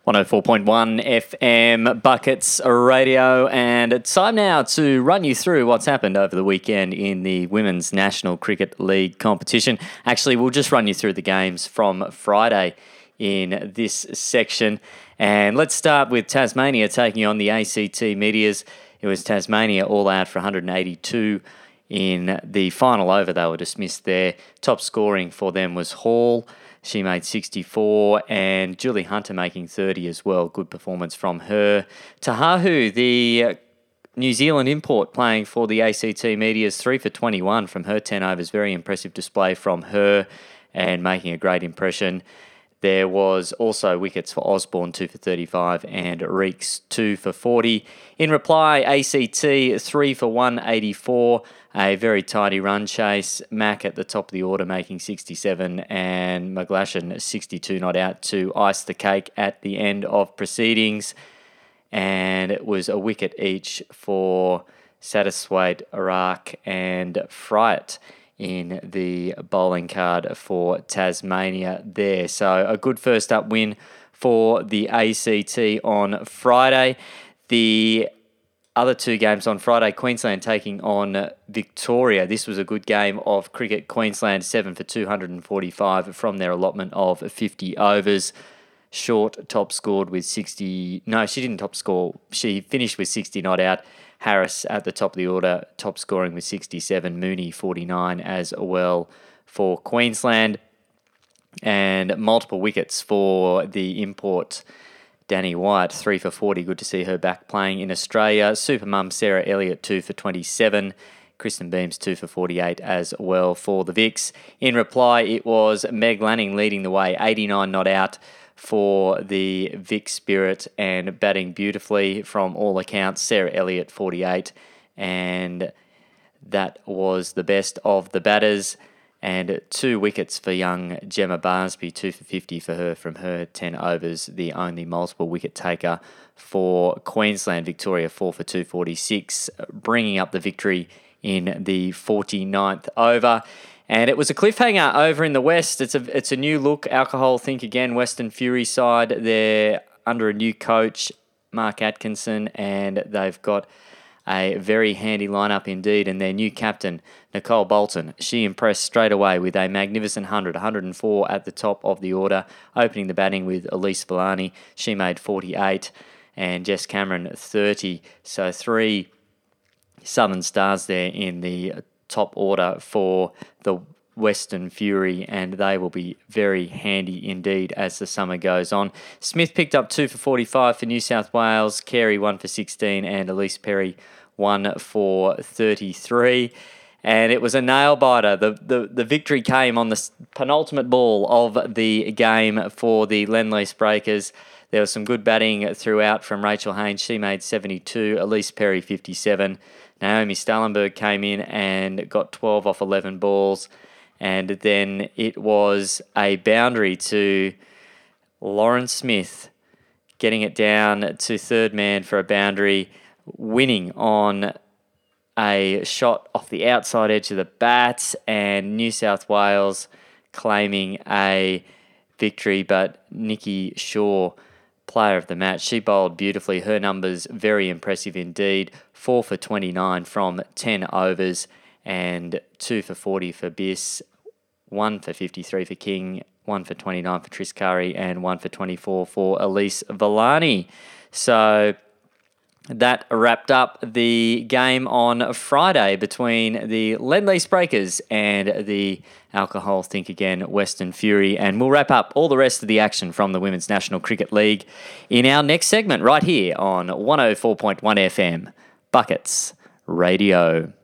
104.1 FM Buckets Radio, and it's time now to run you through what's happened over the weekend in the Women's National Cricket League competition. Actually, we'll just run you through the games from Friday in this section. And let's start with Tasmania taking on the ACT Meteors. It was Tasmania all out for 182 in the final over. They were dismissed there. Top scoring for them was Hall. She made 64, and Julie Hunter making 30 as well. Good performance from her. Tahahu, the New Zealand import playing for the ACT Meteors, 3 for 21 from her 10 overs. Very impressive display from her and making a great impression. There was also wickets for Osborne, 2 for 35, and Reeks, 2 for 40. In reply, ACT, 3 for 184. A very tidy run chase. Mack at the top of the order making 67, and McGlashan 62 not out to ice the cake at the end of proceedings. And it was a wicket each for Satterthwaite, Iraq and Friat in the bowling card for Tasmania there. So a good first up win for the ACT on Friday. The other two games on Friday, Queensland taking on Victoria. This was a good game of cricket. Queensland 7 for 245 from their allotment of 50 overs. Short top scored with 60. No, she didn't top score. She finished with 60 not out. Harris at the top of the order, top scoring with 67. Mooney 49 as well for Queensland. And multiple wickets for the import Danny White, 3 for 40. Good to see her back playing in Australia. Super mum Sarah Elliott, 2 for 27. Kristen Beams, 2 for 48 as well for the Vics. In reply, it was Meg Lanning leading the way, 89 not out for the Vic Spirit, and batting beautifully from all accounts. Sarah Elliott, 48. And that was the best of the batters. And 2 wickets for young Gemma Barsby, 2 for 50 for her from her 10 overs, the only multiple wicket taker for Queensland. Victoria 4 for 246, bringing up the victory in the 49th over. And it was a cliffhanger over in the West. It's a new look. Alcohol Think Again, Western Fury side. They're under a new coach, Mark Atkinson, and they've got a very handy lineup indeed, and their new captain, Nicole Bolton. She impressed straight away with a magnificent 104 at the top of the order, opening the batting with Elise Villani. She made 48, and Jess Cameron 30. So 3 Southern Stars there in the top order for the Western Fury, and they will be very handy indeed as the summer goes on. Smith picked up 2 for 45 for New South Wales, Carey 1 for 16, and Elise Perry 1 for 33. And it was a nail-biter. The victory came on the penultimate ball of the game for the Lendlease Breakers. There was some good batting throughout from Rachel Haynes. She made 72, Elise Perry 57. Naomi Stallenberg came in and got 12 off 11 balls. And then it was a boundary to Lauren Smith, getting it down to third man for a boundary, winning on a shot off the outside edge of the bat, and New South Wales claiming a victory. But Nikki Shaw, player of the match, she bowled beautifully. Her numbers very impressive indeed. 4 for 29 from 10 overs, and 2 for 40 for Biss, 1 for 53 for King, 1 for 29 for Tris Curry, and 1 for 24 for Elise Villani. So that wrapped up the game on Friday between the Lendlease Breakers and the Alcohol Think Again Western Fury. And we'll wrap up all the rest of the action from the Women's National Cricket League in our next segment right here on 104.1 FM Buckets Radio.